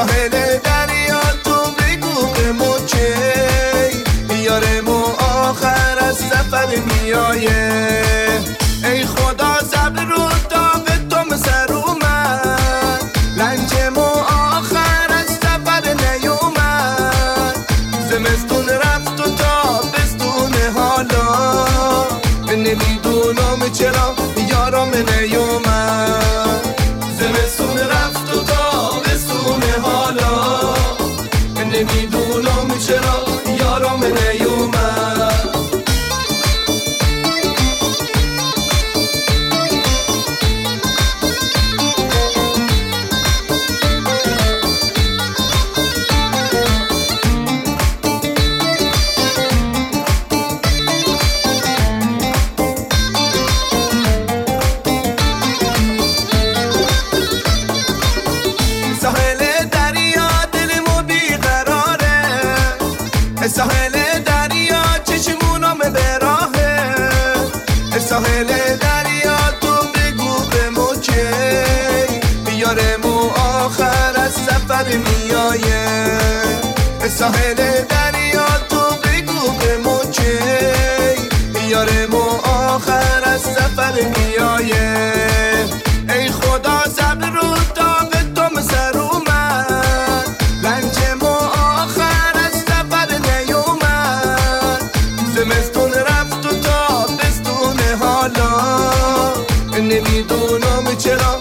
ساحل دریا تو بگو به موچی یارمو آخر از سفر میایه. ای خدا صبر رو داغ تو سر اومد، لنجمو آخر از سفر نیومد. زمستون رفت و تابستون حالا نمیدونم چرا یارم نیومد. زمستون رفت و تابستون حالا نمیدونم چرا یارم نیومد. ساحل دریا دلمو بیقراره، ساحل دریا چشمونم به راهه. ساحل دریا تو بگو به موچی یارمو آخر از سفر میایه. ساحل دریا تو بگو به موچی یارمو آخر از سفر میایه. ای خدا صبر رو داغ تو سر اومد، لنجمو آخر از سفر نیومد. زمستون رفت و تابستون حالا نمیدونم چرا